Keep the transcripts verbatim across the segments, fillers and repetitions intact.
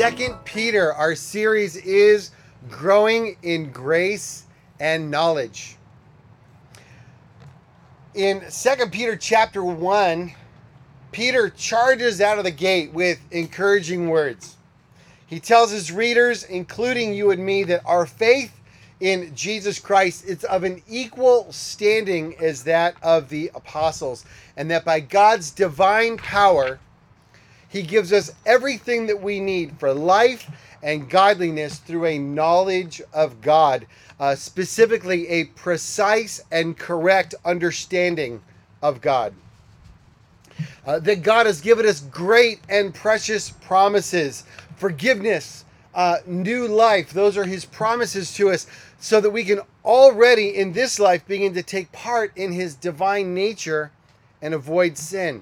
Second Peter. Our series is Growing in Grace and Knowledge. In Second Peter chapter one, Peter charges out of the gate with encouraging words. He tells his readers, including you and me, that our faith in Jesus Christ is of an equal standing as that of the apostles, and that by God's divine power, He gives us everything that we need for life and godliness through a knowledge of God, uh, specifically a precise and correct understanding of God. Uh, that God has given us great and precious promises, forgiveness, uh, new life. Those are His promises to us, so that we can already in this life begin to take part in His divine nature and avoid sin.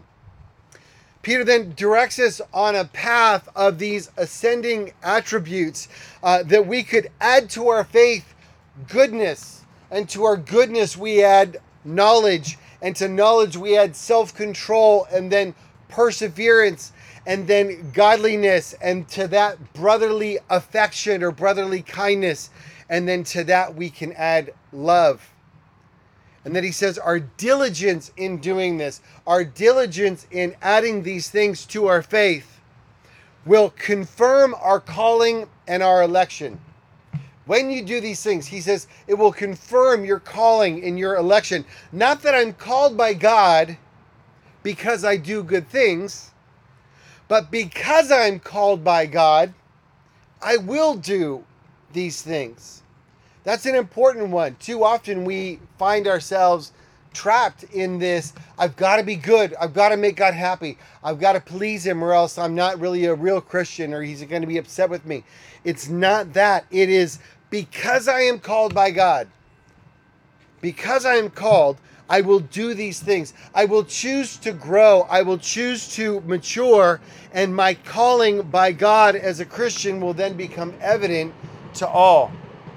Peter then directs us on a path of these ascending attributes uh, that we could add to our faith goodness, and to our goodness we add knowledge, and to knowledge we add self-control, and then perseverance, and then godliness, and to that brotherly affection or brotherly kindness, and then to that we can add love. And then he says our diligence in doing this, our diligence in adding these things to our faith, will confirm our calling and our election. When you do these things, he says, it will confirm your calling and your election. Not that I'm called by God because I do good things, but because I'm called by God, I will do these things. That's an important one. Too often we find ourselves trapped in this, I've got to be good. I've got to make God happy. I've got to please Him, or else I'm not really a real Christian, or He's going to be upset with me. It's not that. It is because I am called by God. Because I am called, I will do these things. I will choose to grow. I will choose to mature. And my calling by God as a Christian will then become evident to all.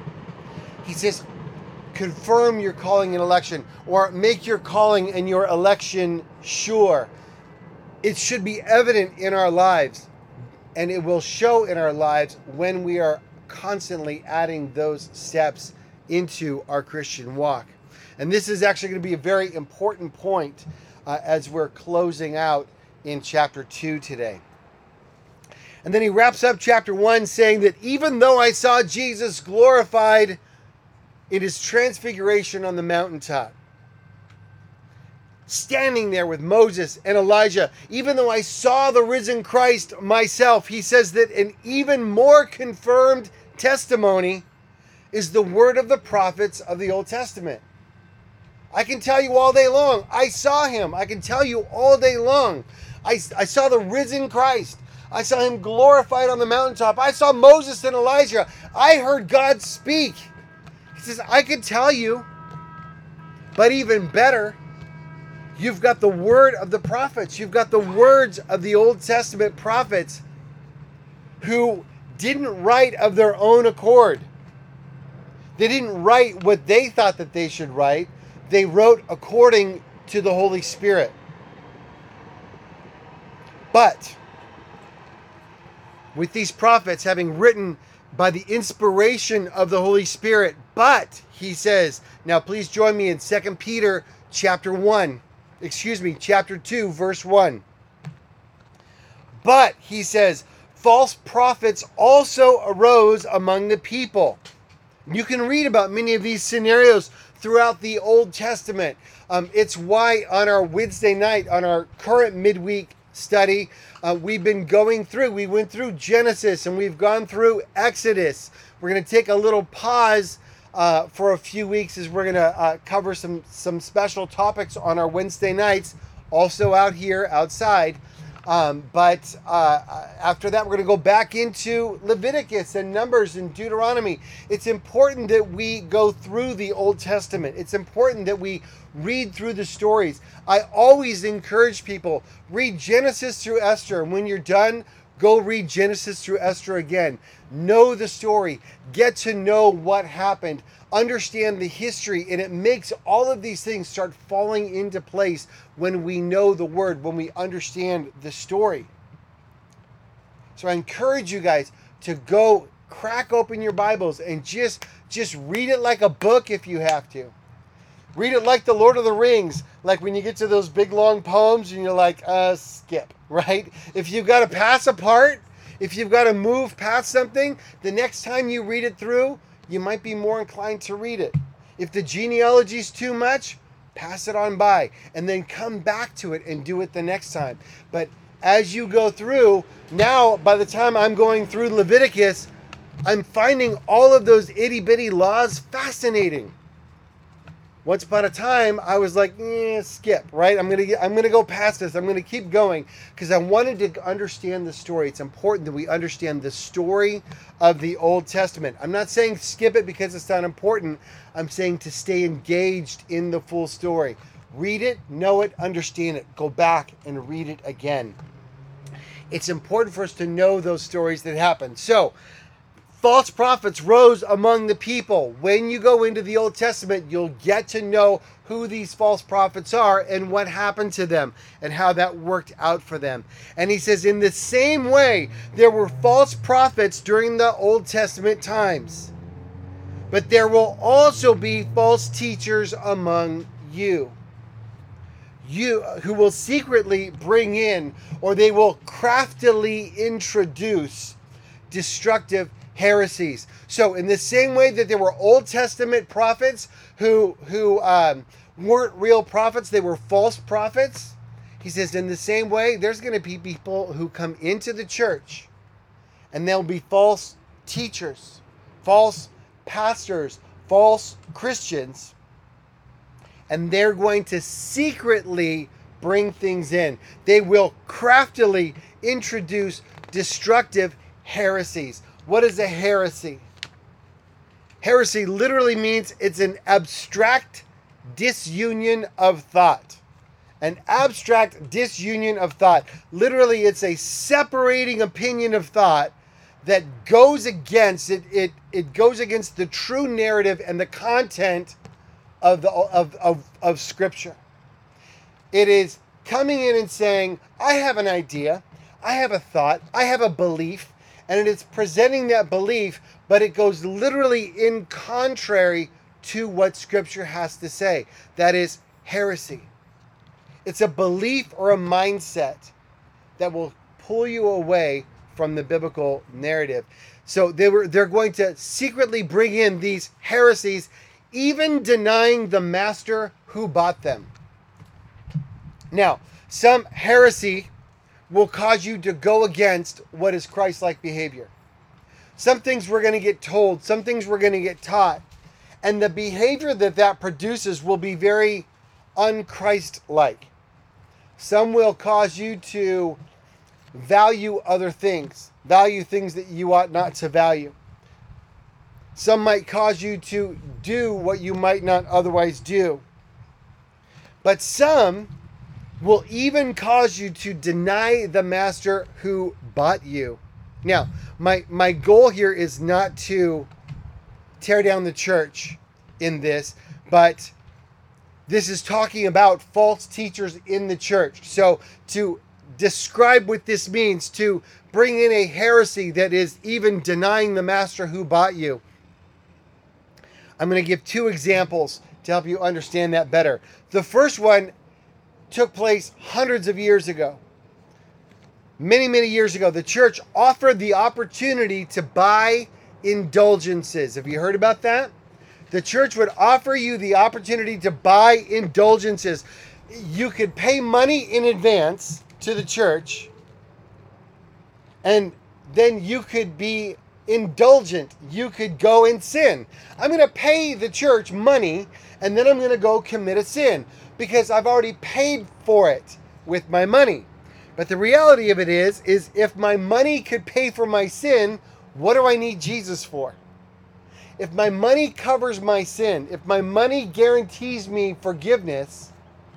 He says, confirm your calling and election, or make your calling and your election sure. It should be evident in our lives, and it will show in our lives when we are constantly adding those steps into our Christian walk. And this is actually going to be a very important point uh, as we're closing out in chapter two today. And then he wraps up chapter one saying that even though I saw Jesus glorified in His transfiguration on the mountaintop, standing there with Moses and Elijah, even though I saw the risen Christ myself, he says that an even more confirmed testimony is the word of the prophets of the Old Testament. I can tell you all day long, I saw Him. I can tell you all day long, I, I saw the risen Christ. I saw Him glorified on the mountaintop. I saw Moses and Elijah. I heard God speak. He says, I could tell you, but even better, you've got the word of the prophets. You've got the words of the Old Testament prophets who didn't write of their own accord. They didn't write what they thought that they should write. They wrote according to the Holy Spirit. But with these prophets having written by the inspiration of the Holy Spirit, but he says, now please join me in Second Peter chapter one, excuse me, chapter two, verse one. But he says, false prophets also arose among the people. You can read about many of these scenarios throughout the Old Testament. Um, it's why on our Wednesday night, on our current midweek study, uh, we've been going through, we went through Genesis and we've gone through Exodus. We're going to take a little pause uh, for a few weeks as we're going to uh, cover some, some special topics on our Wednesday nights, also out here outside. Um, but uh, after that, we're going to go back into Leviticus and Numbers and Deuteronomy. It's important that we go through the Old Testament. It's important that we read through the stories. I always encourage people, read Genesis through Esther. And when you're done, go read Genesis through Esther again. Know the story. Get to know what happened. Understand the history. And it makes all of these things start falling into place when we know the word, when we understand the story. So I encourage you guys to go crack open your Bibles and just just read it like a book if you have to. Read it like the Lord of the Rings, like when you get to those big long poems and you're like, uh, skip, right? If you've got to pass a part, if you've got to move past something, the next time you read it through, you might be more inclined to read it. If the genealogy's too much, pass it on by and then come back to it and do it the next time. But as you go through, now by the time I'm going through Leviticus, I'm finding all of those itty bitty laws fascinating. Once upon a time, I was like, eh, skip, right? I'm gonna get, I'm gonna go past this. I'm gonna keep going because I wanted to understand the story. It's important that we understand the story of the Old Testament. I'm not saying skip it because it's not important. I'm saying to stay engaged in the full story. Read it, know it, understand it. Go back and read it again. It's important for us to know those stories that happened. So, false prophets rose among the people. When you go into the Old Testament, you'll get to know who these false prophets are and what happened to them and how that worked out for them. And he says, in the same way, there were false prophets during the Old Testament times. But there will also be false teachers among you. You who will secretly bring in, or they will craftily introduce destructive heresies. So in the same way that there were Old Testament prophets who who um, weren't real prophets, they were false prophets. He says in the same way, there's going to be people who come into the church and they'll be false teachers, false pastors, false Christians, and they're going to secretly bring things in. They will craftily introduce destructive heresies. What is a heresy? Heresy literally means it's an abstract disunion of thought. An abstract disunion of thought. Literally, it's a separating opinion of thought that goes against it. It it goes against the true narrative and the content of the of of, of Scripture. It is coming in and saying, I have an idea, I have a thought, I have a belief. And it is presenting that belief, but it goes literally in contrary to what Scripture has to say. That is heresy. It's a belief or a mindset that will pull you away from the biblical narrative. So they were they're going to secretly bring in these heresies, even denying the master who bought them. Now, some heresy will cause you to go against what is Christ-like behavior. Some things we're going to get told, some things we're going to get taught, and the behavior that that produces will be very un-Christ-like. Some will cause you to value other things, value things that you ought not to value. Some might cause you to do what you might not otherwise do. But some will even cause you to deny the master who bought you. Now, my, my goal here is not to tear down the church in this, but this is talking about false teachers in the church. So to describe what this means, to bring in a heresy that is even denying the master who bought you, I'm going to give two examples to help you understand that better. The first one took place hundreds of years ago. Many, many years ago, the church offered the opportunity to buy indulgences. Have you heard about that? The church would offer you the opportunity to buy indulgences. You could pay money in advance to the church, and then you could be indulgent. You could go and sin. I'm going to pay the church money, and then I'm going to go commit a sin, because I've already paid for it with my money. But the reality of it is, is if my money could pay for my sin, what do I need Jesus for? If my money covers my sin, if my money guarantees me forgiveness,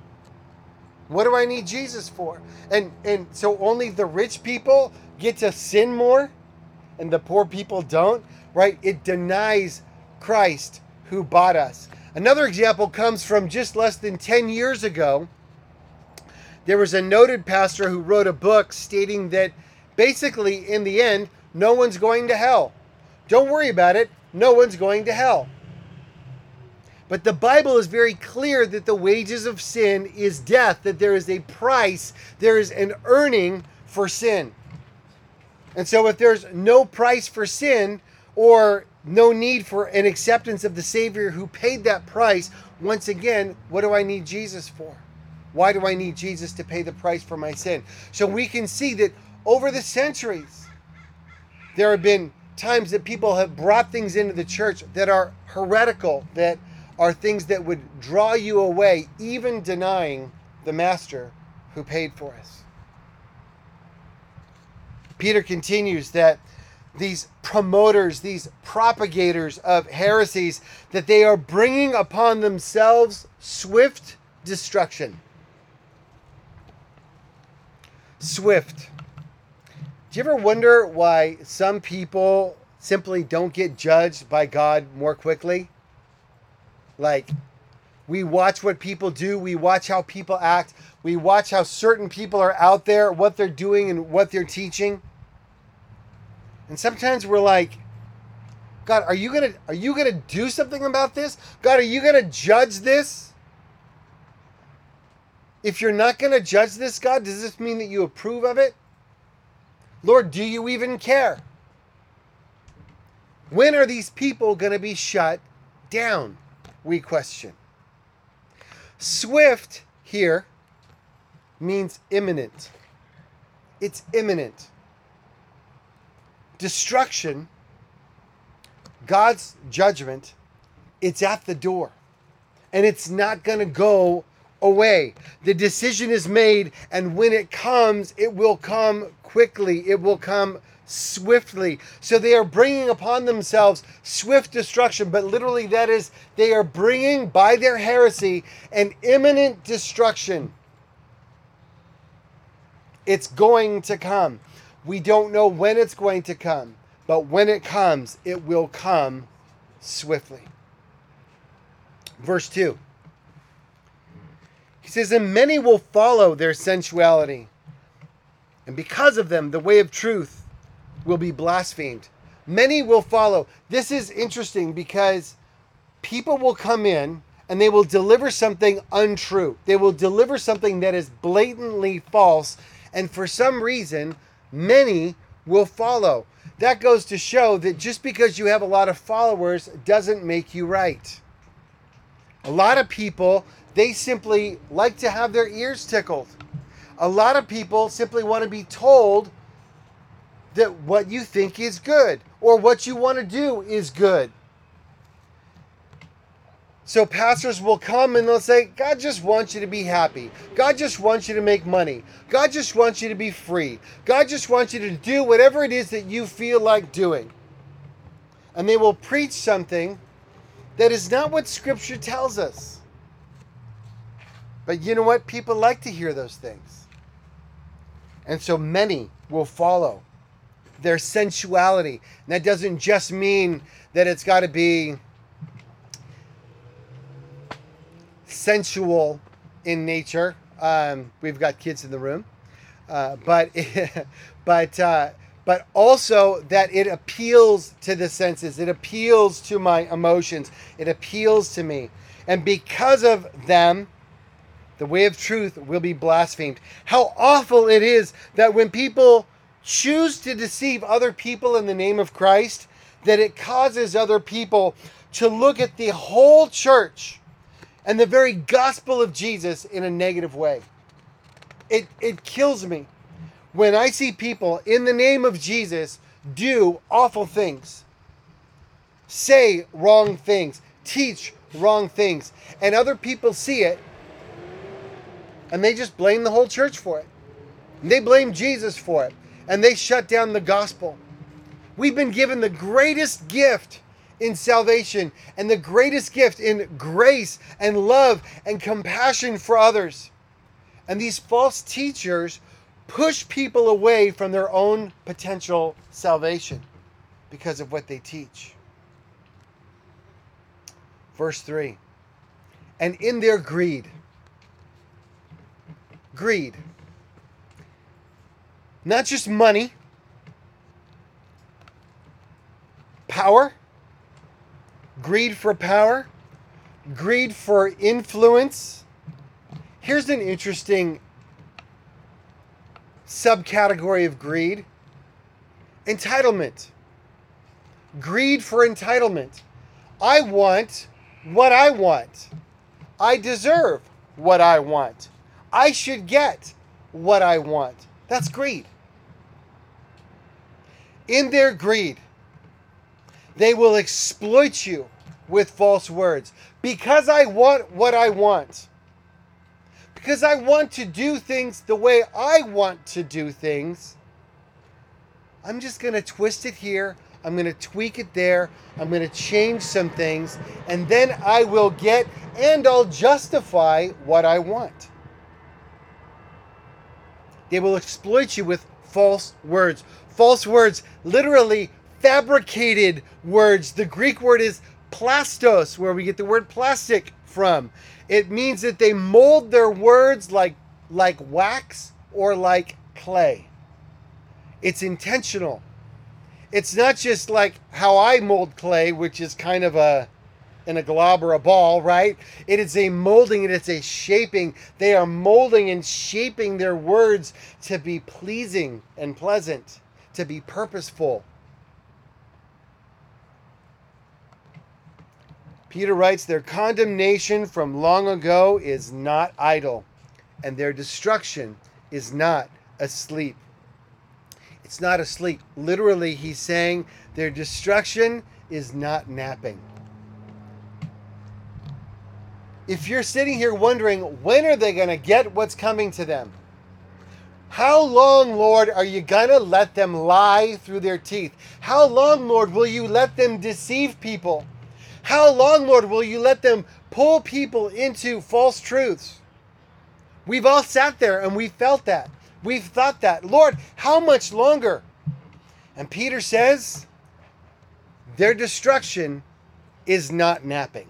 what do I need Jesus for? And and so only the rich people get to sin more and the poor people don't, right? It denies Christ who bought us. Another example comes from just less than ten years ago. There was a noted pastor who wrote a book stating that Basically, in the end, no one's going to hell. Don't worry about it. No one's going to hell. But the Bible is very clear that the wages of sin is death, that there is a price, there is an earning for sin. And so if there's no price for sin, or no need for an acceptance of the Savior who paid that price, once again, what do I need Jesus for? Why do I need Jesus to pay the price for my sin? So we can see that over the centuries, there have been times that people have brought things into the church that are heretical, that are things that would draw you away, even denying the Master who paid for us. Peter continues that these promoters, these propagators of heresies, that they are bringing upon themselves swift destruction. Swift. Do you ever wonder why some people simply don't get judged by God more quickly? Like, we watch what people do, we watch how people act, we watch how certain people are out there, what they're doing and what they're teaching. And sometimes we're like, God, are you gonna are you gonna do something about this? God, are you gonna judge this? If you're not gonna judge this, God, does this mean that you approve of it? Lord, do you even care? When are these people gonna be shut down? We question. Swift here means imminent. It's imminent. Destruction, God's judgment, it's at the door. And it's not going to go away. The decision is made, and when it comes, it will come quickly. It will come swiftly. So they are bringing upon themselves swift destruction, but literally that is, they are bringing by their heresy an imminent destruction. It's going to come. We don't know when it's going to come, but when it comes, it will come swiftly. Verse two. He says, and many will follow their sensuality, and because of them, the way of truth will be blasphemed. Many will follow. This is interesting because people will come in and they will deliver something untrue. They will deliver something that is blatantly false, and for some reason, many will follow. That goes to show that just because you have a lot of followers doesn't make you right. A lot of people, they simply like to have their ears tickled. A lot of people simply want to be told that what you think is good or what you want to do is good. So pastors will come and they'll say, God just wants you to be happy. God just wants you to make money. God just wants you to be free. God just wants you to do whatever it is that you feel like doing. And they will preach something that is not what Scripture tells us. But you know what? People like to hear those things. And so many will follow their sensuality. And that doesn't just mean that it's got to be sensual in nature. Um, we've got kids in the room. Uh, but but uh, but also that it appeals to the senses. It appeals to my emotions. It appeals to me. And because of them, the way of truth will be blasphemed. How awful it is that when people choose to deceive other people in the name of Christ, that it causes other people to look at the whole church and the very gospel of Jesus in a negative way. It, it kills me when I see people in the name of Jesus do awful things, say wrong things, teach wrong things, and other people see it and they just blame the whole church for it. They blame Jesus for it. And they shut down the gospel. We've been given the greatest gift in salvation and the greatest gift in grace and love and compassion for others. And these false teachers push people away from their own potential salvation because of what they teach. Verse three. And in their greed, greed, not just money, power, greed for power, greed for influence. Here's an interesting subcategory of greed: entitlement. Greed for entitlement. I want what I want. I deserve what I want. I should get what I want. That's greed. In their greed, they will exploit you with false words. Because I want what I want. Because I want to do things the way I want to do things. I'm just going to twist it here. I'm going to tweak it there. I'm going to change some things. And then I will get and I'll justify what I want. They will exploit you with false words. False words, literally fabricated words. The Greek word is plastos, where we get the word plastic from. It means that they mold their words like, like wax or like clay. It's intentional. It's not just like how I mold clay, which is kind of a in a glob or a ball, right? It is a molding and it's a shaping. They are molding and shaping their words to be pleasing and pleasant, to be purposeful. Peter writes, their condemnation from long ago is not idle, and their destruction is not asleep. It's not asleep. Literally, he's saying their destruction is not napping. If you're sitting here wondering, when are they going to get what's coming to them? How long, Lord, are you going to let them lie through their teeth? How long, Lord, will you let them deceive people? How long, Lord, will you let them pull people into false truths? We've all sat there and we felt that. We've thought that. Lord, how much longer? And Peter says, their destruction is not napping.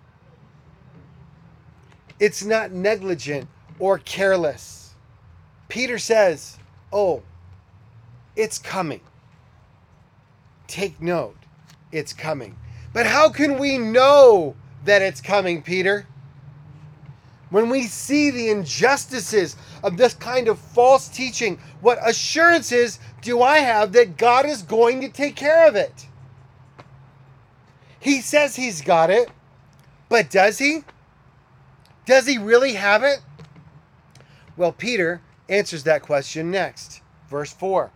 It's not negligent or careless. Peter says, oh, it's coming. Take note, it's coming. But how can we know that it's coming, Peter? When we see the injustices of this kind of false teaching, what assurances do I have that God is going to take care of it? He says he's got it, but does he? Does he really have it? Well, Peter answers that question next. Verse four.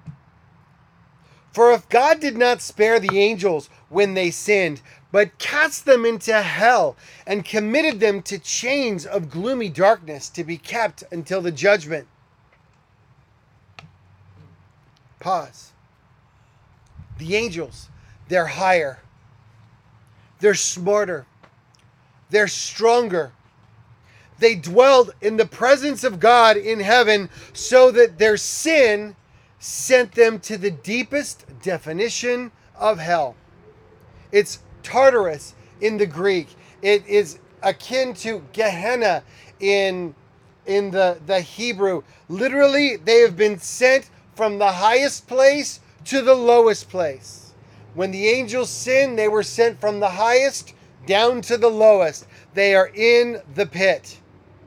For if God did not spare the angels when they sinned, but cast them into hell and committed them to chains of gloomy darkness to be kept until the judgment. Pause. The angels, they're higher. They're smarter. They're stronger. They dwelled in the presence of God in heaven so that their sin sent them to the deepest definition of hell. It's Tartarus in the Greek. It is akin to Gehenna in, in the, the Hebrew. Literally, they have been sent from the highest place to the lowest place. When the angels sinned, they were sent from the highest down to the lowest. They are in the pit.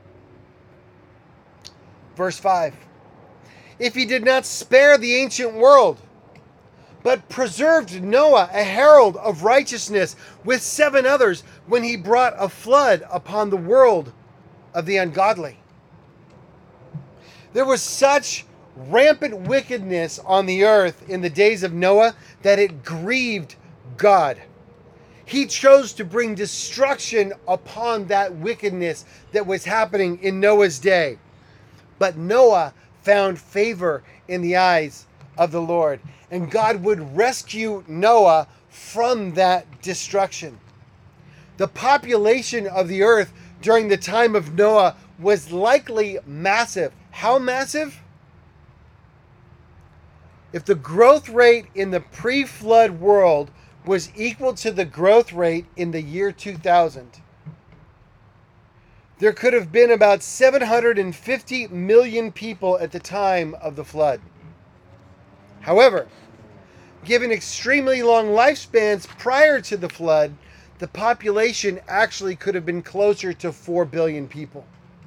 Verse five. If he did not spare the ancient world, but preserved Noah, a herald of righteousness, with seven others, when he brought a flood upon the world of the ungodly. There was such rampant wickedness on the earth in the days of Noah that it grieved God. He chose to bring destruction upon that wickedness that was happening in Noah's day. But Noah found favor in the eyes of the Lord, and God would rescue Noah from that destruction. The population of the earth during the time of Noah was likely massive. How massive? If the growth rate in the pre-flood world was equal to the growth rate in the year two thousand, there could have been about seven hundred fifty million people at the time of the flood. However, Given extremely long lifespans prior to the flood, the population actually could have been closer to four billion people.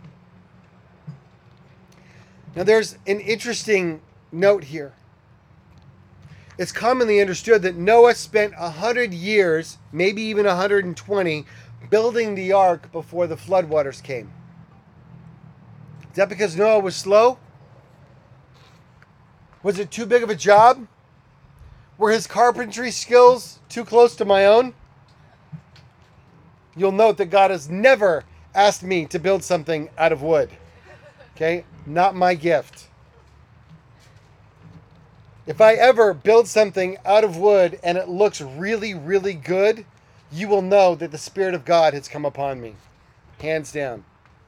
Now, there's an interesting note here. It's commonly understood that Noah spent one hundred years, maybe even one hundred twenty, building the ark before the floodwaters came. Is that because Noah was slow? Was it too big of a job? Were his carpentry skills too close to my own? You'll note that God has never asked me to build something out of wood. Okay? Not my gift. If I ever build something out of wood and it looks really, really good, you will know that the Spirit of God has come upon me. Hands down.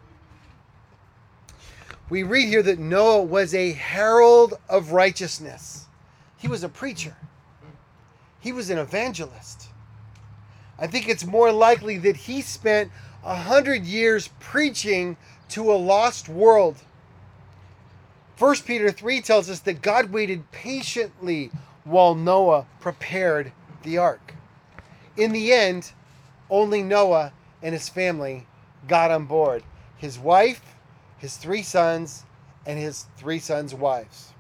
We read here that Noah was a herald of righteousness. He was a preacher. He was an evangelist. I think it's more likely that he spent a hundred years preaching to a lost world. First Peter three tells us that God waited patiently while Noah prepared the ark. In the end, only Noah and his family got on board. His wife, his three sons, and his three sons' wives.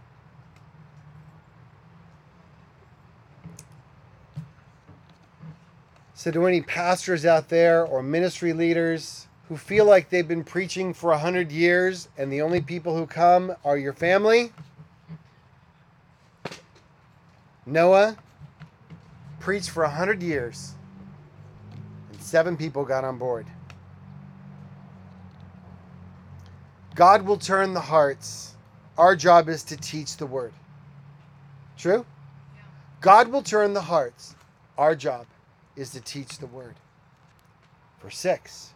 So to any pastors out there or ministry leaders who feel like they've been preaching for a hundred years and the only people who come are your family, Noah preached for a hundred years and seven people got on board. God will turn the hearts. Our job is to teach the word. True? Yeah. God will turn the hearts. Our job is to teach the word. Verse six.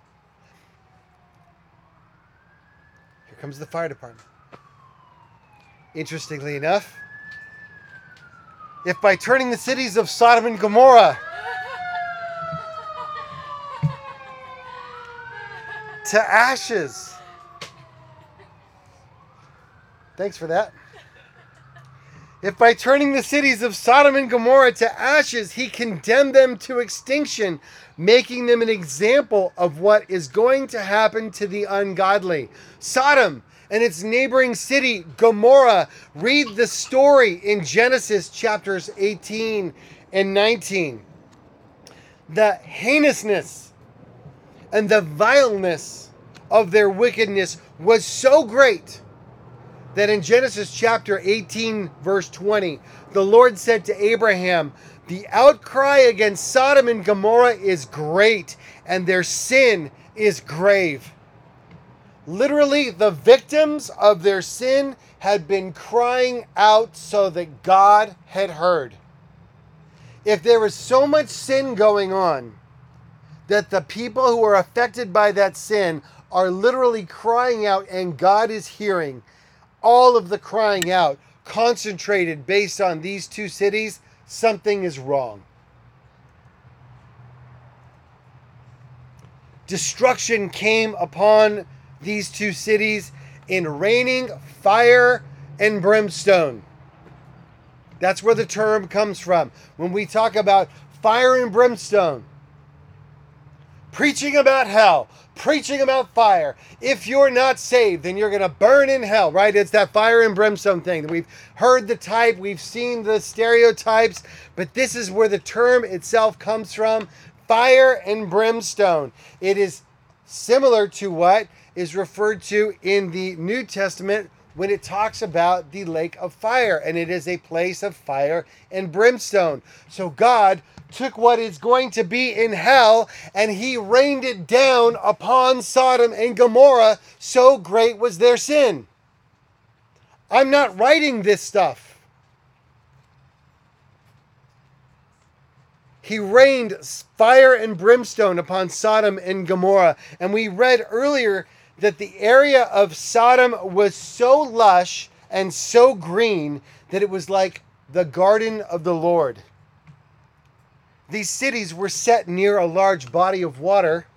Here comes the fire department. Interestingly enough, if by turning the cities of Sodom and Gomorrah to ashes. Thanks for that. If by turning the cities of Sodom and Gomorrah to ashes, he condemned them to extinction, making them an example of what is going to happen to the ungodly. Sodom and its neighboring city, Gomorrah, read the story in Genesis chapters eighteen and nineteen. The heinousness and the vileness of their wickedness was so great that in Genesis chapter eighteen, verse twenty, the Lord said to Abraham, "The outcry against Sodom and Gomorrah is great, and their sin is grave." Literally, the victims of their sin had been crying out so that God had heard. If there is so much sin going on that the people who are affected by that sin are literally crying out and God is hearing, all of the crying out concentrated based on these two cities, something is wrong. Destruction came upon these two cities in raining fire and brimstone. That's where the term comes from. When we talk about fire and brimstone, preaching about hell, preaching about fire. If you're not saved, then you're going to burn in hell, right? It's that fire and brimstone thing. We've heard the type, we've seen the stereotypes, but this is where the term itself comes from, fire and brimstone. It is similar to what is referred to in the New Testament when it talks about the lake of fire, and it is a place of fire and brimstone. So God took what is going to be in hell and he rained it down upon Sodom and Gomorrah, so great was their sin. I'm not writing this stuff. He rained fire and brimstone upon Sodom and Gomorrah. And we read earlier that the area of Sodom was so lush and so green that it was like the garden of the Lord. These cities were set near a large body of water.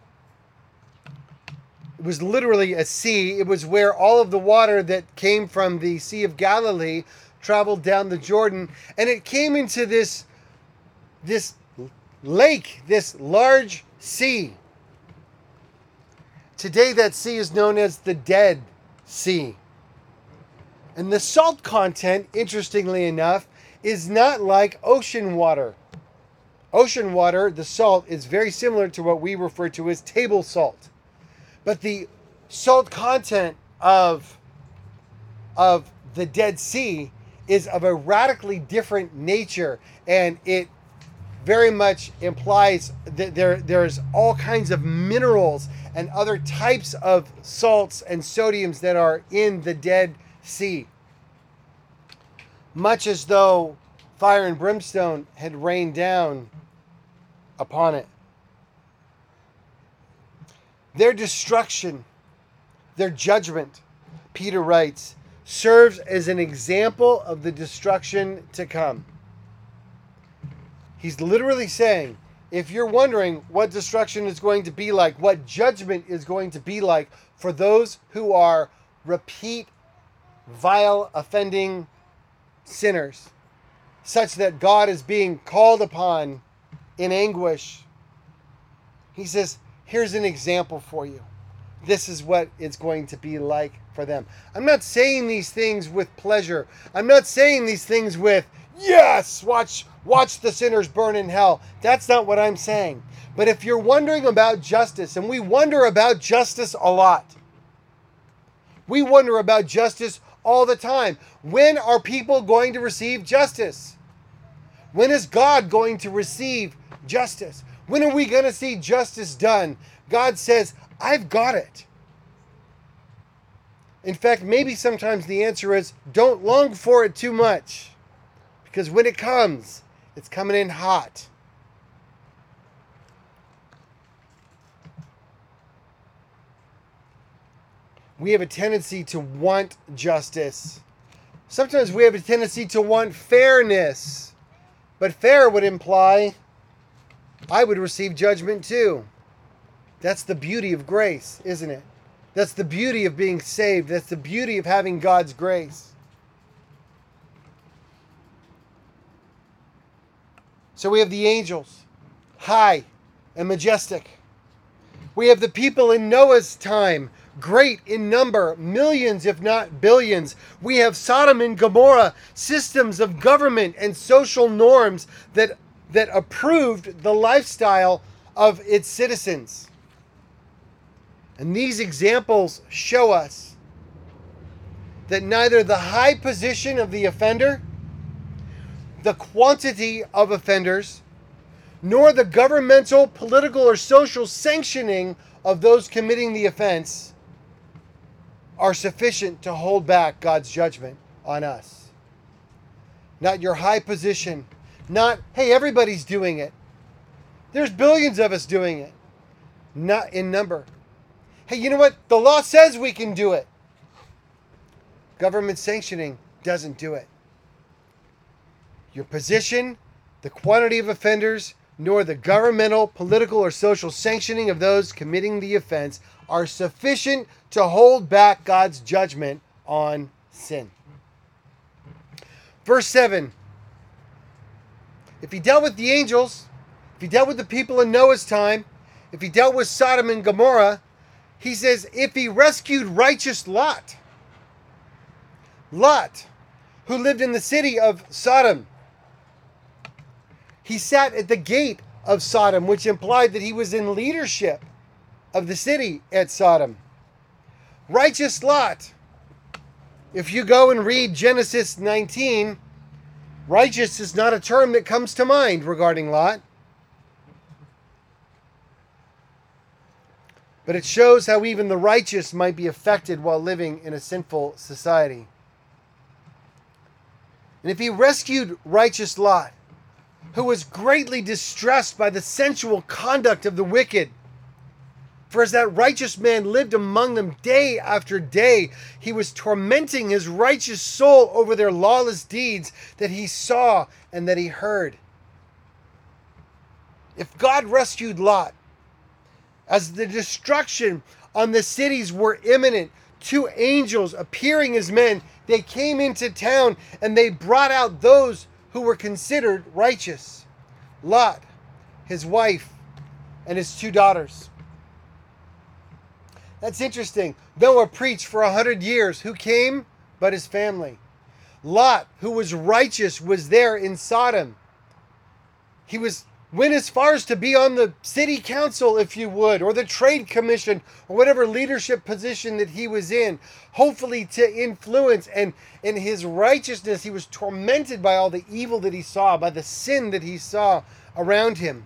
It was literally a sea. It was where all of the water that came from the Sea of Galilee traveled down the Jordan, and it came into this, this lake, this large sea. Today that sea is known as the Dead Sea. And the salt content, interestingly enough, is not like ocean water. Ocean water, the salt, is very similar to what we refer to as table salt. But the salt content of, of the Dead Sea is of a radically different nature, and it very much implies that there, there's all kinds of minerals and other types of salts and sodiums that are in the Dead Sea. Much as though fire and brimstone had rained down upon it. Their destruction, their judgment, Peter writes, serves as an example of the destruction to come. He's literally saying, if you're wondering what destruction is going to be like, what judgment is going to be like for those who are repeat, vile, offending sinners, such that God is being called upon in anguish, he says, here's an example for you. This is what it's going to be like for them. I'm not saying these things with pleasure. I'm not saying these things with, yes, watch, watch the sinners burn in hell. That's not what I'm saying. But if you're wondering about justice, and we wonder about justice a lot. We wonder about justice all the time. When are people going to receive justice? When is God going to receive justice? When are we going to see justice done? God says, I've got it. In fact, maybe sometimes the answer is, don't long for it too much. Because when it comes, it's coming in hot. We have a tendency to want justice. Sometimes we have a tendency to want fairness. But fair would imply I would receive judgment too. That's the beauty of grace, isn't it? That's the beauty of being saved. That's the beauty of having God's grace. So we have the angels, high and majestic. We have the people in Noah's time, great in number, millions if not billions. We have Sodom and Gomorrah, systems of government and social norms that, that approved the lifestyle of its citizens. And these examples show us that neither the high position of the offender, the quantity of offenders, nor the governmental, political, or social sanctioning of those committing the offense are sufficient to hold back God's judgment on us. Not your high position. Not, hey, everybody's doing it. There's billions of us doing it. Not in number. Hey, you know what? The law says we can do it. Government sanctioning doesn't do it. Your position, the quantity of offenders, nor the governmental, political, or social sanctioning of those committing the offense are sufficient to hold back God's judgment on sin. Verse seven. If he dealt with the angels, if he dealt with the people in Noah's time, if he dealt with Sodom and Gomorrah, he says, if he rescued righteous Lot, Lot, who lived in the city of Sodom, he sat at the gate of Sodom, which implied that he was in leadership of the city at Sodom. Righteous Lot. If you go and read Genesis nineteen, righteous is not a term that comes to mind regarding Lot. But it shows how even the righteous might be affected while living in a sinful society. And if he rescued righteous Lot, who was greatly distressed by the sensual conduct of the wicked, for as that righteous man lived among them day after day, he was tormenting his righteous soul over their lawless deeds that he saw and that he heard. If God rescued Lot, as the destruction on the cities were imminent two angels appearing as men, they came into town and they brought out those who were considered righteous. Lot, his wife, and his two daughters. That's interesting. Noah preached for a hundred years. Who came? But his family. Lot, who was righteous, was there in Sodom. He was went as far as to be on the city council, if you would, or the trade commission, or whatever leadership position that he was in, hopefully to influence. And in his righteousness, he was tormented by all the evil that he saw, by the sin that he saw around him.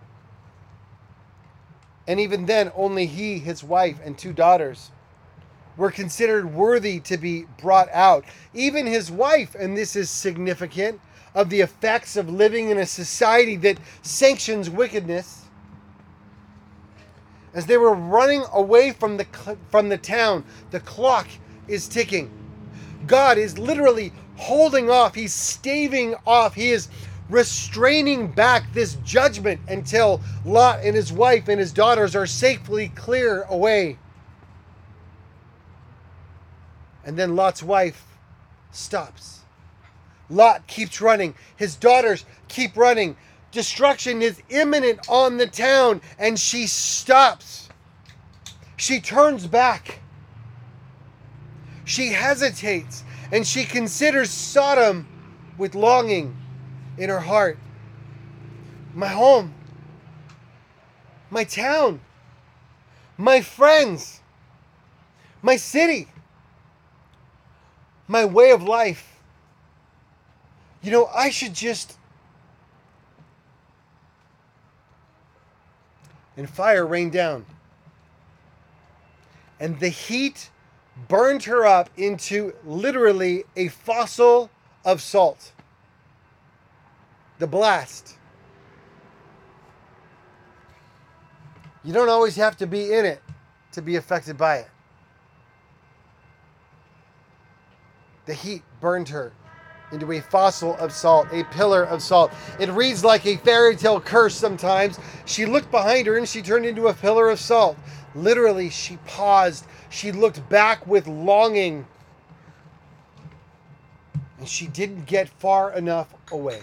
And even then, only he, his wife, and two daughters were considered worthy to be brought out. Even his wife, and this is significant, of the effects of living in a society that sanctions wickedness. As they were running away from the from the town, the clock is ticking. God is literally holding off. He's staving off. He is restraining back this judgment until Lot and his wife and his daughters are safely clear away. And then Lot's wife stops. Lot keeps running. His daughters keep running. Destruction is imminent on the town, and she stops. She turns back. She hesitates, and she considers Sodom with longing in her heart. My home, my town, my friends, my city, my way of life. You know, I should just... And fire rained down. And the heat burned her up into literally a fossil of salt. The blast. You don't always have to be in it to be affected by it. The heat burned her into a fossil of salt, a pillar of salt. It reads like a fairy tale curse sometimes. She looked behind her and she turned into a pillar of salt. Literally, she paused. She looked back with longing. And she didn't get far enough away.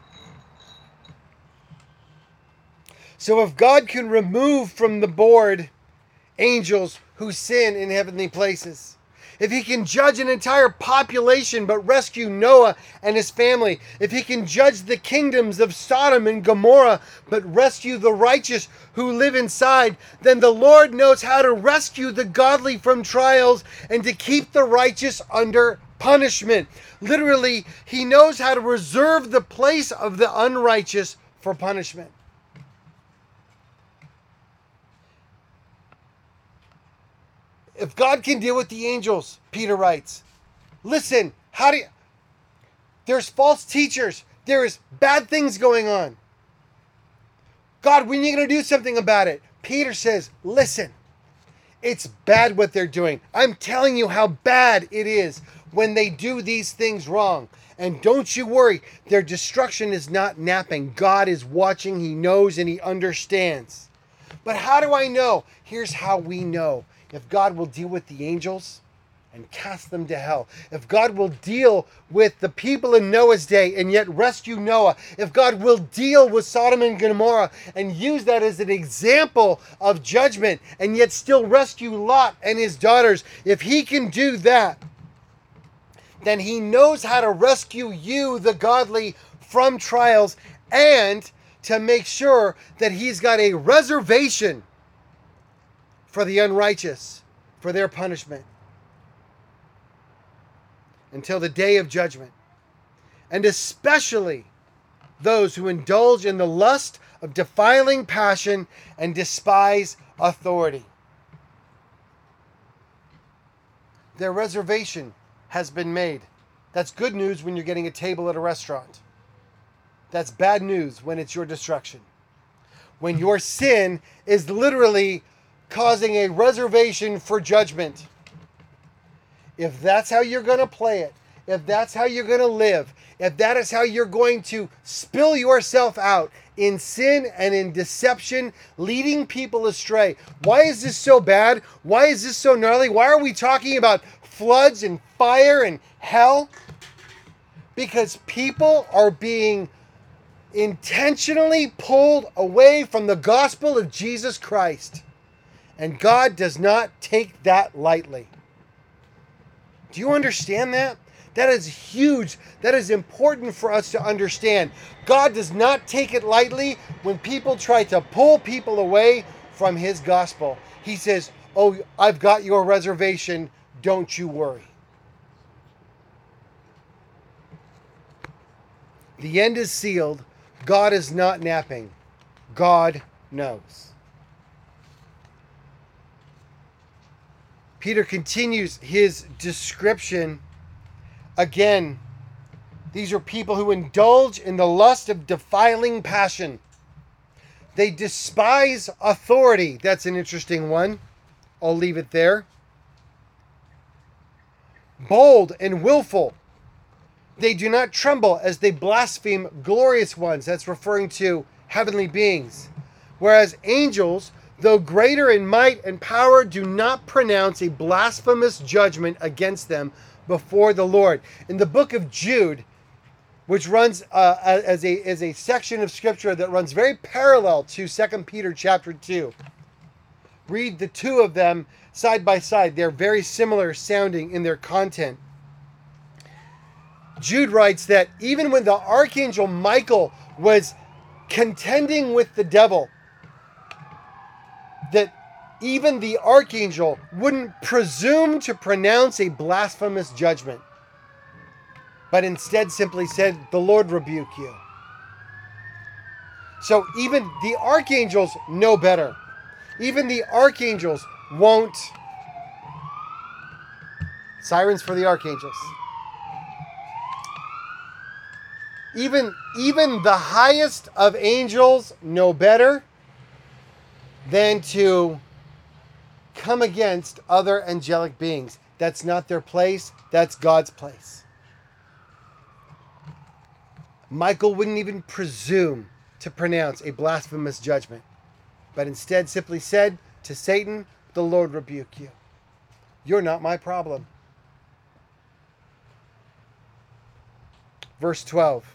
So if God can remove from the board angels who sin in heavenly places, if he can judge an entire population but rescue Noah and his family, if he can judge the kingdoms of Sodom and Gomorrah but rescue the righteous who live inside, then the Lord knows how to rescue the godly from trials and to keep the righteous under punishment. Literally, he knows how to reserve the place of the unrighteous for punishment. If God can deal with the angels, Peter writes, listen, how do you... There's false teachers. There is bad things going on. God, when are you going to do something about it? Peter says, listen, it's bad what they're doing. I'm telling you how bad it is when they do these things wrong. And don't you worry, their destruction is not napping. God is watching, he knows, and he understands. But how do I know? Here's how we know. If God will deal with the angels and cast them to hell, if God will deal with the people in Noah's day and yet rescue Noah, if God will deal with Sodom and Gomorrah and use that as an example of judgment and yet still rescue Lot and his daughters, if he can do that, then he knows how to rescue you, the godly, from trials and to make sure that he's got a reservation for the unrighteous, for their punishment, until the day of judgment. And especially those who indulge in the lust of defiling passion and despise authority. Their reservation has been made. That's good news when you're getting a table at a restaurant. That's bad news when it's your destruction. When your sin is literally causing a reservation for judgment. If that's how you're going to play it, if that's how you're going to live, if that is how you're going to spill yourself out in sin and in deception, leading people astray. Why is this so bad? Why is this so gnarly? Why are we talking about floods and fire and hell? Because people are being intentionally pulled away from the gospel of Jesus Christ. And God does not take that lightly. Do you understand that? That is huge. That is important for us to understand. God does not take it lightly when people try to pull people away from his gospel. He says, oh, I've got your reservation. Don't you worry. The end is sealed. God is not napping. God knows. Peter continues his description. Again, these are people who indulge in the lust of defiling passion. They despise authority. That's an interesting one. I'll leave it there. Bold and willful. They do not tremble as they blaspheme glorious ones. That's referring to heavenly beings. Whereas angels, though greater in might and power, do not pronounce a blasphemous judgment against them before the Lord. In the book of Jude, which runs uh, as a as a section of scripture that runs very parallel to Second Peter chapter two. Read the two of them side by side. They're very similar sounding in their content. Jude writes that even when the archangel Michael was contending with the devil, that even the archangel wouldn't presume to pronounce a blasphemous judgment, but instead simply said, the Lord rebuke you. So even the archangels know better. Even the archangels won't. Sirens for the archangels. Even, even the highest of angels know better than to come against other angelic beings. That's not their place. That's God's place. Michael wouldn't even presume to pronounce a blasphemous judgment, but instead simply said to Satan, the Lord rebuke you. You're not my problem. Verse twelve.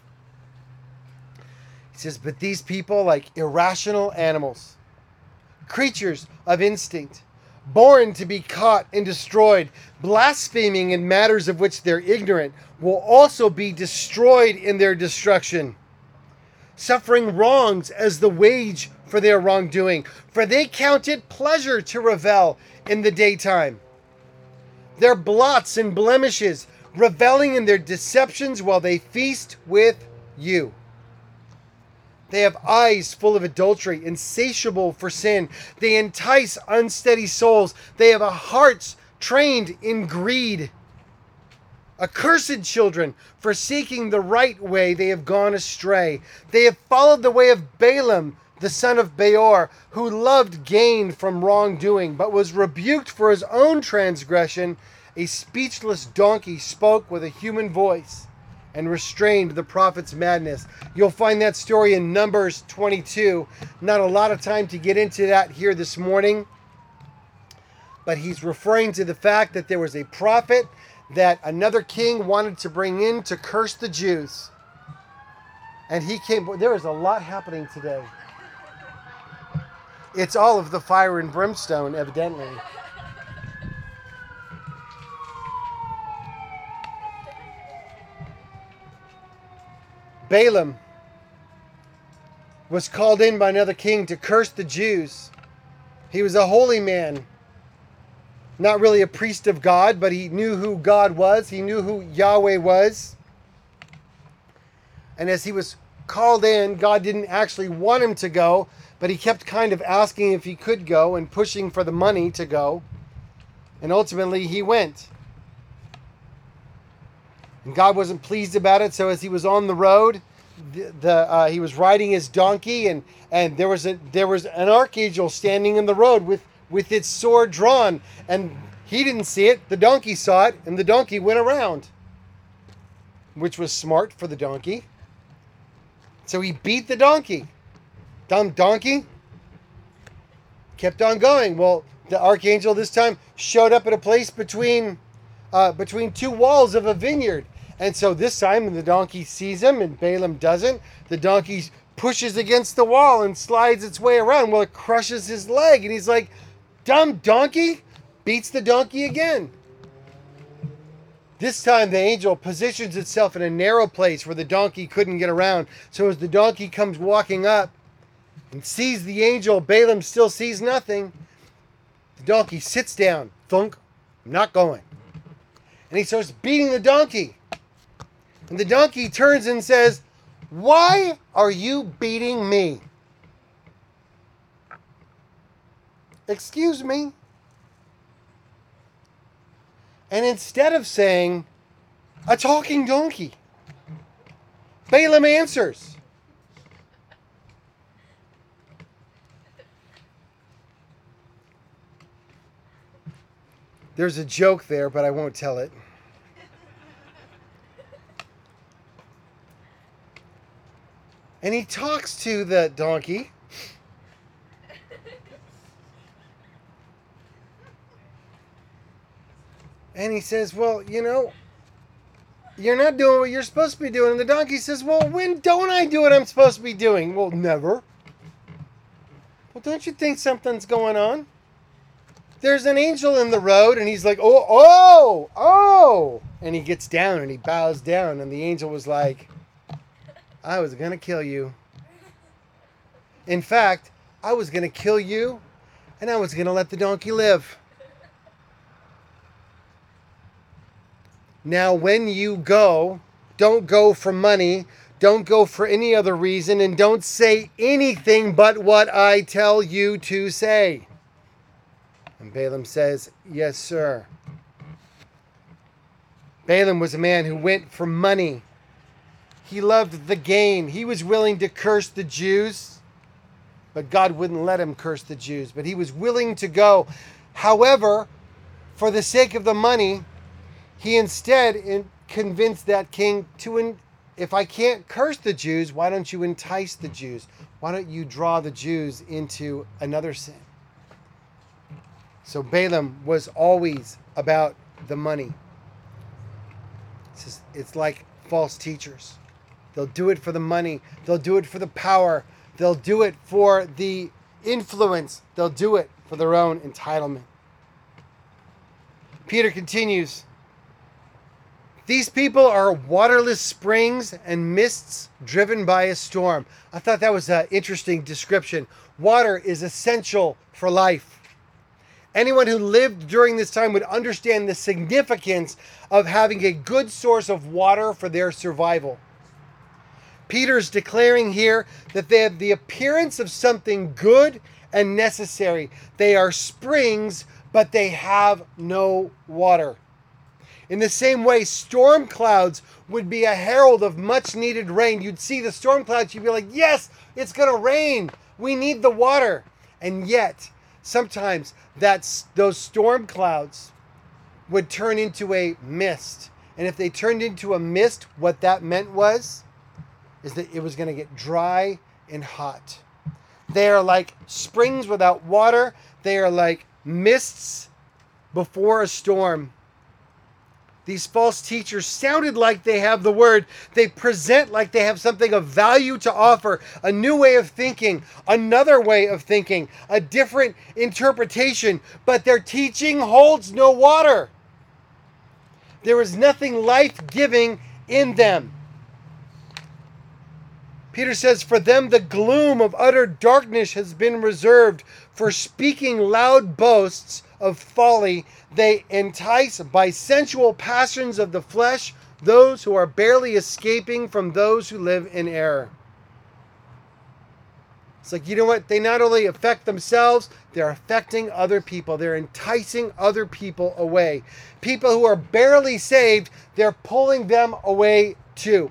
He says, but these people, like irrational animals, creatures of instinct, born to be caught and destroyed, blaspheming in matters of which they're ignorant, will also be destroyed in their destruction, suffering wrongs as the wage for their wrongdoing. For they count it pleasure to revel in the daytime. Their blots and blemishes, reveling in their deceptions while they feast with you. They have eyes full of adultery, insatiable for sin. They entice unsteady souls. They have a hearts trained in greed. Accursed children, forsaking the right way, they have gone astray. They have followed the way of Balaam, the son of Beor, who loved gain from wrongdoing, but was rebuked for his own transgression. A speechless donkey spoke with a human voice and restrained the prophet's madness. You'll find that story in Numbers twenty-two. Not a lot of time to get into that here this morning, but he's referring to the fact that there was a prophet that another king wanted to bring in to curse the Jews. And he came. There is a lot happening today. It's all of the fire and brimstone, evidently. Balaam was called in by another king to curse the Jews. He was a holy man. Not really a priest of God, but he knew who God was. He knew who Yahweh was. And as he was called in, God didn't actually want him to go, but he kept kind of asking if he could go and pushing for the money to go. And ultimately he went. And God wasn't pleased about it, so as he was on the road, the, the uh, he was riding his donkey, and, and there was a there was an archangel standing in the road with, with its sword drawn, and he didn't see it. The donkey saw it, and the donkey went around, which was smart for the donkey. So he beat the donkey. dumb donkey. Kept on going. Well, the archangel this time showed up at a place between uh, between two walls of a vineyard. And so this time the donkey sees him and Balaam doesn't. The donkey pushes against the wall and slides its way around. Well, it crushes his leg. And he's like, dumb donkey, beats the donkey again. This time the angel positions itself in a narrow place where the donkey couldn't get around. So as the donkey comes walking up and sees the angel, Balaam still sees nothing. The donkey sits down. Thunk, I'm not going. And he starts beating the donkey. And the donkey turns and says, why are you beating me? Excuse me? And instead of saying, a talking donkey, Balaam answers. There's a joke there, but I won't tell it. And he talks to the donkey. And he says, well, you know, you're not doing what you're supposed to be doing. And the donkey says, well, when don't I do what I'm supposed to be doing? Well, never. Well, don't you think something's going on? There's an angel in the road, and he's like, oh, oh, oh. And he gets down, and he bows down. And the angel was like, I was going to kill you. In fact, I was going to kill you, and I was going to let the donkey live. Now, when you go, don't go for money, don't go for any other reason, and don't say anything but what I tell you to say. And Balaam says, yes, sir. Balaam was a man who went for money. He loved the gain. He was willing to curse the Jews, but God wouldn't let him curse the Jews. But he was willing to go. However, for the sake of the money, he instead in, convinced that king to, in, if I can't curse the Jews, why don't you entice the Jews? Why don't you draw the Jews into another sin? So Balaam was always about the money. It's, just, it's like false teachers. They'll do it for the money. They'll do it for the power. They'll do it for the influence. They'll do it for their own entitlement. Peter continues, these people are waterless springs and mists driven by a storm. I thought that was an interesting description. Water is essential for life. Anyone who lived during this time would understand the significance of having a good source of water for their survival. Peter's declaring here that they have the appearance of something good and necessary. They are springs, but they have no water. In the same way, storm clouds would be a herald of much needed rain. You'd see the storm clouds, you'd be like, yes, it's going to rain. We need the water. And yet, sometimes that's, those storm clouds would turn into a mist. And if they turned into a mist, what that meant was, is that it was going to get dry and hot. They are like springs without water. They are like mists before a storm. These false teachers sounded like they have the word. They present like they have something of value to offer, a new way of thinking, another way of thinking, a different interpretation, but their teaching holds no water. There is nothing life-giving in them. Peter says, for them the gloom of utter darkness has been reserved. For speaking loud boasts of folly, they entice by sensual passions of the flesh those who are barely escaping from those who live in error. It's like, you know what? They not only affect themselves, they're affecting other people. They're enticing other people away. People who are barely saved, they're pulling them away too.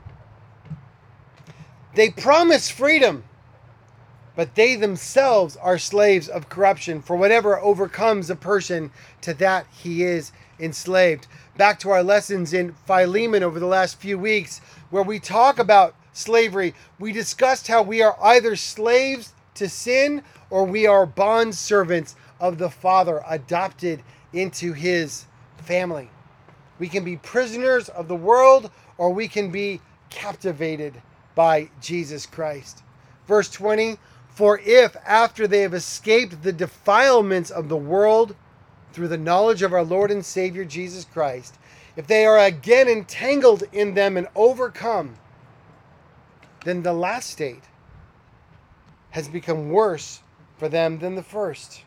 They promise freedom, but they themselves are slaves of corruption. For whatever overcomes a person, to that he is enslaved. Back to our lessons in Philemon over the last few weeks, where we talk about slavery. We discussed how we are either slaves to sin, or we are bond servants of the Father, adopted into his family. We can be prisoners of the world, or we can be captivated by Jesus Christ. Verse twenty, for if after they have escaped the defilements of the world through the knowledge of our Lord and Savior Jesus Christ, if they are again entangled in them and overcome, then the last state has become worse for them than the first.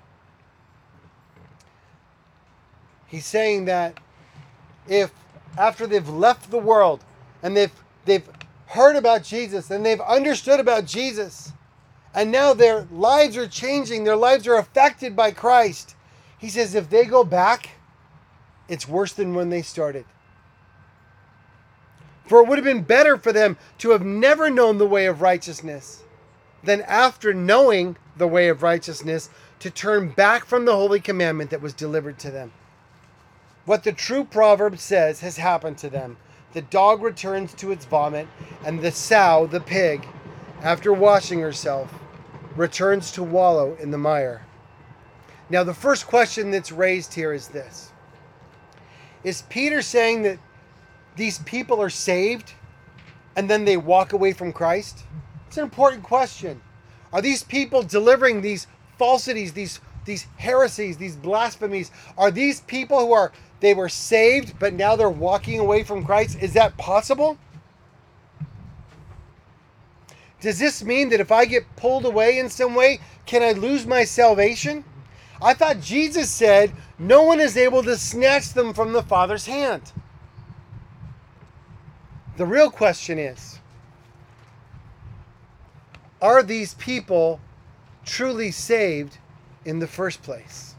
He's saying that if after they've left the world and they've they've heard about Jesus and they've understood about Jesus, and now their lives are changing, their lives are affected by Christ, he says if they go back, it's worse than when they started. For it would have been better for them to have never known the way of righteousness than after knowing the way of righteousness to turn back from the holy commandment that was delivered to them. What the true proverb says has happened to them. The dog returns to its vomit, and the sow, the pig, after washing herself, returns to wallow in the mire. Now, the first question that's raised here is this. Is Peter saying that these people are saved and then they walk away from Christ? It's an important question. Are these people delivering these falsities, these, these heresies, these blasphemies? Are these people who are, they were saved, but now they're walking away from Christ? Is that possible? Does this mean that if I get pulled away in some way, can I lose my salvation? I thought Jesus said, no one is able to snatch them from the Father's hand. The real question is, are these people truly saved in the first place?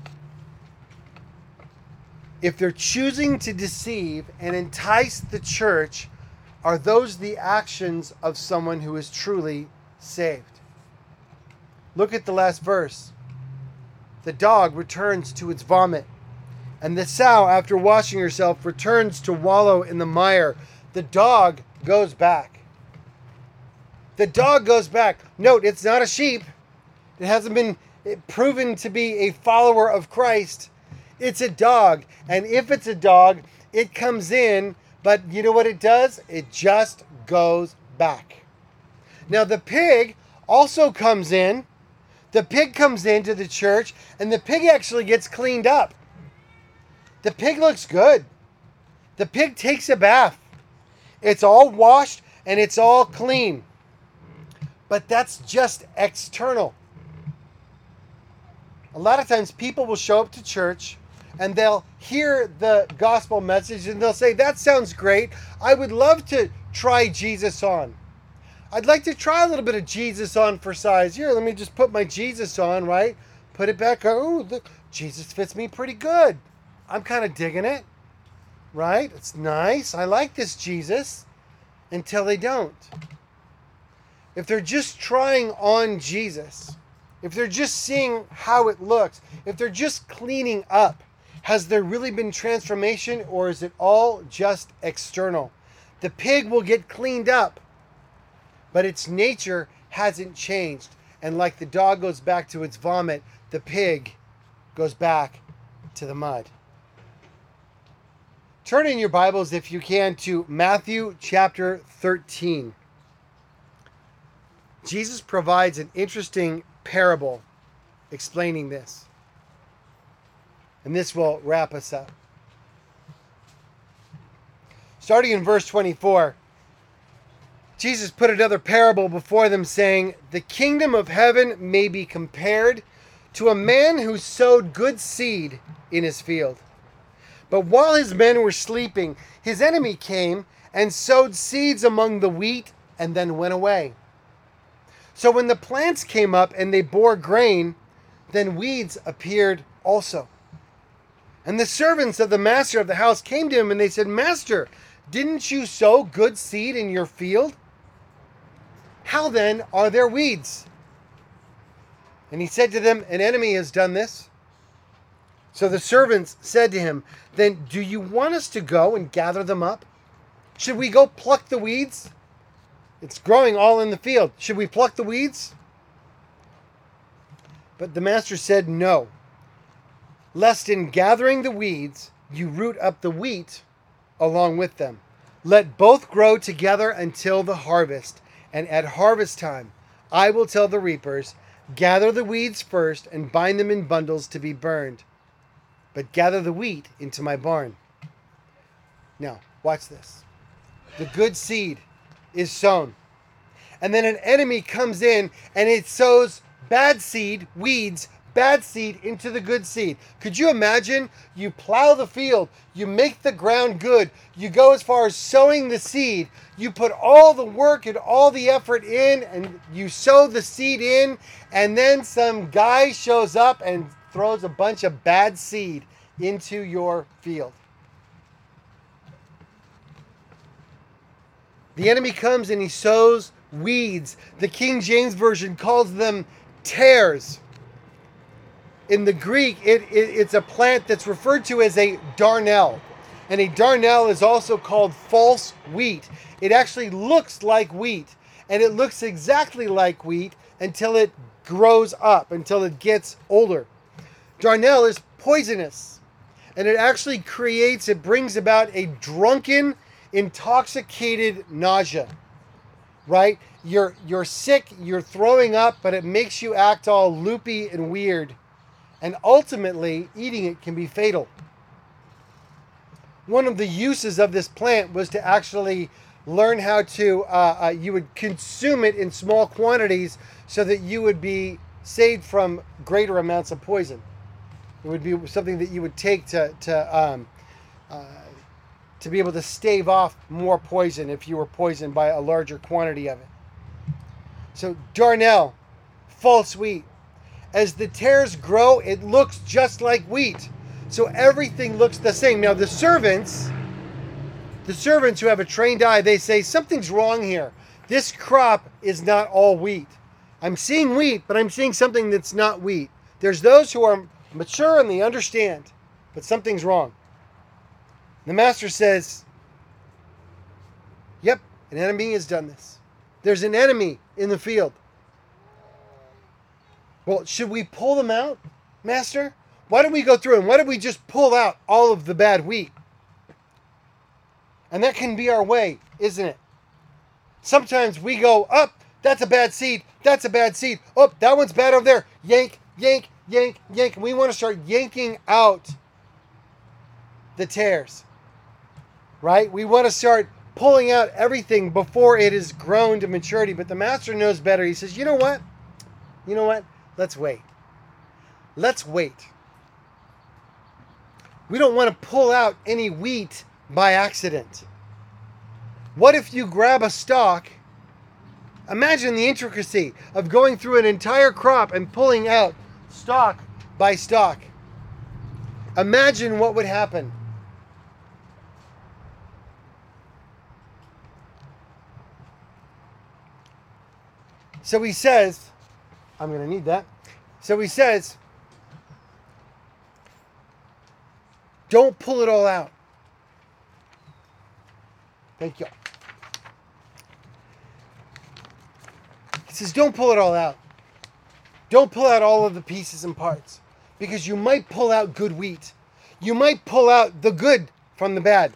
If they're choosing to deceive and entice the church, are those the actions of someone who is truly saved? Look at the last verse. The dog returns to its vomit, and the sow, after washing herself, returns to wallow in the mire. The dog goes back. The dog goes back. Note, it's not a sheep. It hasn't been proven to be a follower of Christ. It's a dog. And if it's a dog, it comes in, but you know what it does? It just goes back. Now, the pig also comes in. The pig comes into the church, and the pig actually gets cleaned up. The pig looks good. The pig takes a bath. It's all washed and it's all clean. But that's just external. A lot of times people will show up to church and they'll hear the gospel message and they'll say, that sounds great. I would love to try Jesus on. I'd like to try a little bit of Jesus on for size. Here, let me just put my Jesus on, right? Put it back. Oh, look, Jesus fits me pretty good. I'm kind of digging it, right? It's nice. I like this Jesus, until they don't. If they're just trying on Jesus, if they're just seeing how it looks, if they're just cleaning up, has there really been transformation, or is it all just external? The pig will get cleaned up, but its nature hasn't changed. And like the dog goes back to its vomit, the pig goes back to the mud. Turn in your Bibles, if you can, to Matthew chapter thirteen. Jesus provides an interesting parable explaining this. And this will wrap us up. Starting in verse twenty-four, Jesus put another parable before them, saying, the kingdom of heaven may be compared to a man who sowed good seed in his field. But while his men were sleeping, his enemy came and sowed seeds among the wheat and then went away. So when the plants came up and they bore grain, then weeds appeared also. And the servants of the master of the house came to him and they said, Master, didn't you sow good seed in your field? How then are there weeds? And he said to them, an enemy has done this. So the servants said to him, then do you want us to go and gather them up? Should we go pluck the weeds? It's growing all in the field. Should we pluck the weeds? But the master said, no, lest in gathering the weeds, you root up the wheat along with them. Let both grow together until the harvest. And at harvest time, I will tell the reapers, gather the weeds first and bind them in bundles to be burned. But gather the wheat into my barn. Now, watch this. The good seed is sown. And then an enemy comes in and it sows bad seed, weeds, bad seed into the good seed. Could you imagine? You plow the field, you make the ground good, you go as far as sowing the seed, you put all the work and all the effort in, and you sow the seed in, and then some guy shows up and throws a bunch of bad seed into your field. The enemy comes and he sows weeds. The King James Version calls them tares. In the Greek, it, it, it's a plant that's referred to as a darnel. And a darnel is also called false wheat. It actually looks like wheat. And it looks exactly like wheat until it grows up, until it gets older. Darnel is poisonous. And it actually creates, it brings about a drunken, intoxicated nausea. Right? You're, you're sick, you're throwing up, but it makes you act all loopy and weird. And ultimately, eating it can be fatal. One of the uses of this plant was to actually learn how to, uh, uh, you would consume it in small quantities so that you would be saved from greater amounts of poison. It would be something that you would take to, to, um, uh, to be able to stave off more poison if you were poisoned by a larger quantity of it. So darnel, false wheat. As the tares grow, it looks just like wheat. So everything looks the same. Now the servants, the servants who have a trained eye, they say, something's wrong here. This crop is not all wheat. I'm seeing wheat, but I'm seeing something that's not wheat. There's those who are mature and they understand, but something's wrong. The master says, yep, an enemy has done this. There's an enemy in the field. Well, should we pull them out, Master? Why don't we go through and why don't we just pull out all of the bad wheat? And that can be our way, isn't it? Sometimes we go, up, oh, that's a bad seed, that's a bad seed. Oh, that one's bad over there. Yank, yank, yank, yank. And we want to start yanking out the tares, right? We want to start pulling out everything before it is grown to maturity. But the master knows better. He says, you know what? You know what? Let's wait. Let's wait. We don't want to pull out any wheat by accident. What if you grab a stalk? Imagine the intricacy of going through an entire crop and pulling out stalk by stalk. Imagine what would happen. So he says, I'm going to need that. So he says, don't pull it all out. Thank you. He says, don't pull it all out. Don't pull out all of the pieces and parts, because you might pull out good wheat. You might pull out the good from the bad.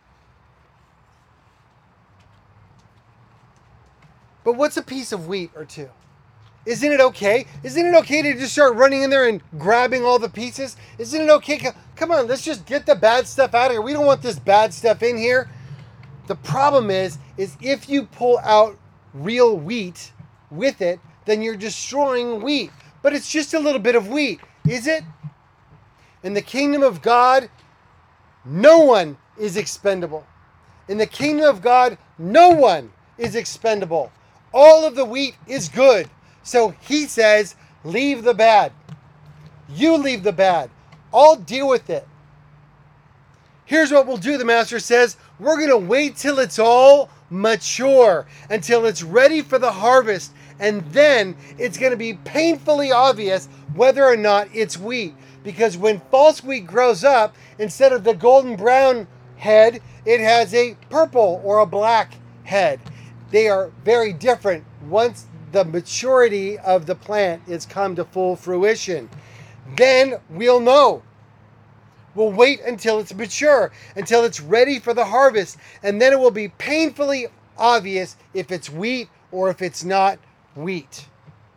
But what's a piece of wheat or two? Isn't it okay? Isn't it okay to just start running in there and grabbing all the pieces? Isn't it okay? Come on, let's just get the bad stuff out of here. We don't want this bad stuff in here. The problem is, is if you pull out real wheat with it, then you're destroying wheat. But it's just a little bit of wheat, is it? In the kingdom of God, no one is expendable. In the kingdom of God, no one is expendable. All of the wheat is good. So he says, leave the bad. You leave the bad. I'll deal with it. Here's what we'll do, the master says. We're going to wait till it's all mature, until it's ready for the harvest. And then it's going to be painfully obvious whether or not it's wheat. Because when false wheat grows up, instead of the golden brown head, it has a purple or a black head. They are very different once the maturity of the plant is come to full fruition. Then we'll know. We'll wait until it's mature, until it's ready for the harvest, and then it will be painfully obvious if it's wheat or if it's not wheat.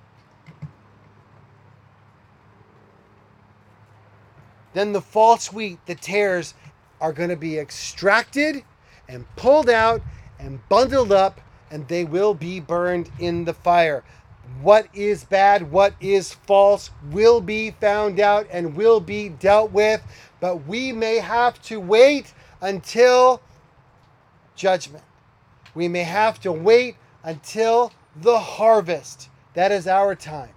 Then the false wheat, the tares, are going to be extracted and pulled out and bundled up, and they will be burned in the fire. What is bad, what is false, will be found out and will be dealt with, but we may have to wait until judgment. We may have to wait until the harvest. That is our time.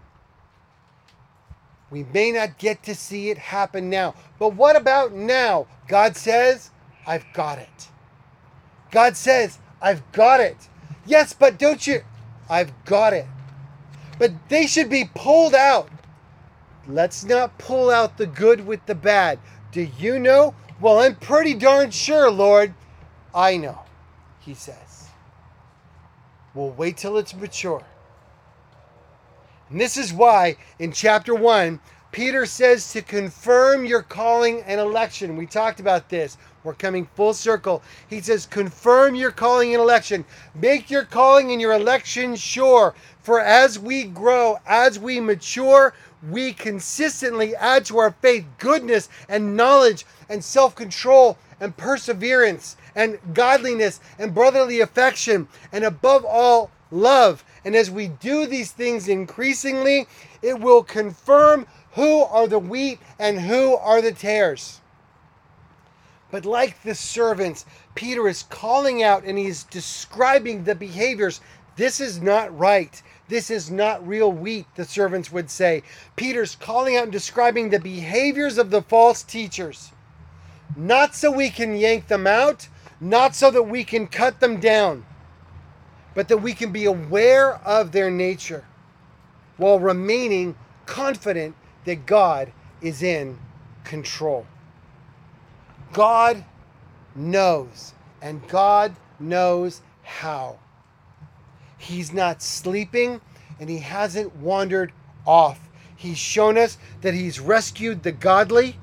We may not get to see it happen now. But what about now? God says, I've got it. God says, I've got it. Yes, but don't you? I've got it. But they should be pulled out. Let's not pull out the good with the bad. Do you know? Well, I'm pretty darn sure, Lord. I know, he says. We'll wait till it's mature. And this is why in chapter one, Peter says to confirm your calling and election. We talked about this. We're coming full circle. He says, confirm your calling and election. Make your calling and your election sure. For as we grow, as we mature, we consistently add to our faith goodness and knowledge and self-control and perseverance and godliness and brotherly affection and above all, love. And as we do these things increasingly, it will confirm who are the wheat and who are the tares. But like the servants, Peter is calling out and he's describing the behaviors. This is not right. This is not real wheat, the servants would say. Peter's calling out and describing the behaviors of the false teachers. Not so we can yank them out, not so that we can cut them down, but that we can be aware of their nature while remaining confident that God is in control. God knows, and God knows how. He's not sleeping, and he hasn't wandered off. He's shown us that he's rescued the godly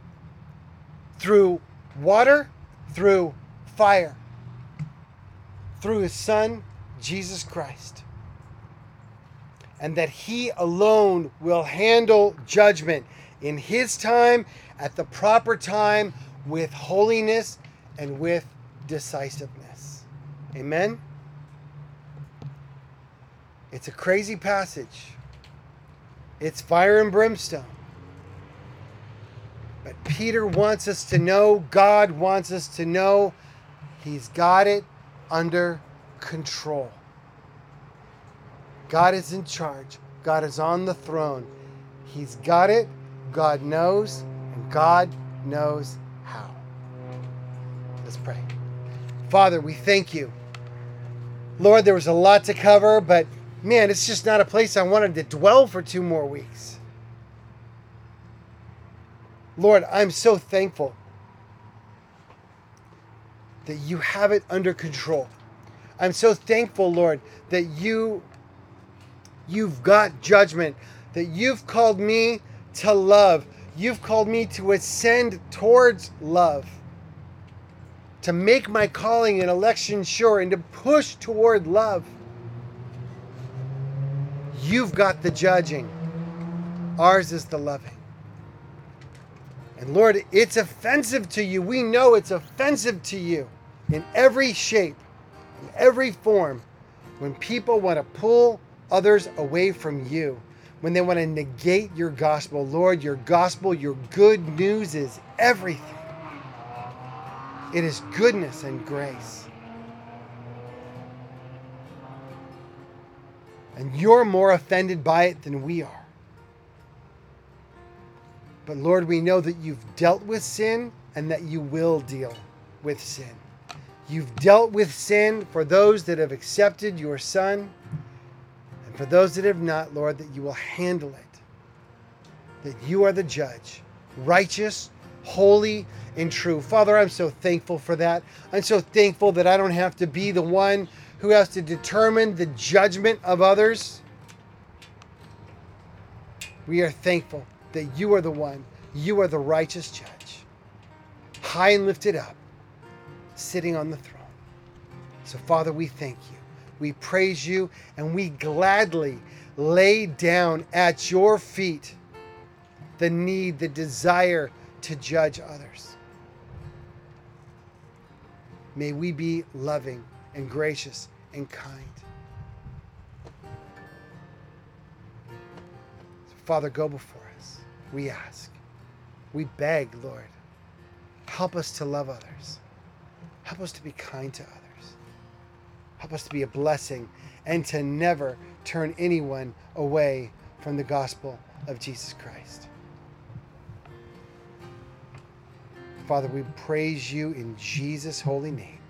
through water, through fire, through his Son, Jesus Christ. And that he alone will handle judgment in his time, at the proper time, with holiness and with decisiveness. Amen? It's a crazy passage. It's fire and brimstone. But Peter wants us to know, God wants us to know, he's got it under control. God is in charge. God is on the throne. He's got it. God knows. And God knows how. Let's pray. Father, we thank you. Lord, there was a lot to cover, but man, it's just not a place I wanted to dwell for two more weeks. Lord, I'm so thankful that you have it under control. I'm so thankful, Lord, that you You've got judgment, that you've called me to love. You've called me to ascend towards love, to make my calling and election sure, and to push toward love. You've got the judging. Ours is the loving. And Lord, it's offensive to you. We know it's offensive to you in every shape, in every form, when people want to pull others away from you, when they want to negate your gospel. Lord, your gospel, your good news is everything. It is goodness and grace. And you're more offended by it than we are. But Lord, we know that you've dealt with sin and that you will deal with sin. You've dealt with sin for those that have accepted your Son. For those that have not, Lord, that you will handle it. That you are the judge, righteous, holy, and true. Father, I'm so thankful for that. I'm so thankful that I don't have to be the one who has to determine the judgment of others. We are thankful that you are the one, you are the righteous judge, high and lifted up, sitting on the throne. So, Father, we thank you. We praise you, and we gladly lay down at your feet the need, the desire to judge others. May we be loving and gracious and kind. So, Father, go before us. We ask. We beg, Lord, help us to love others. Help us to be kind to others. Help us to be a blessing and to never turn anyone away from the gospel of Jesus Christ. Father, we praise you in Jesus' holy name.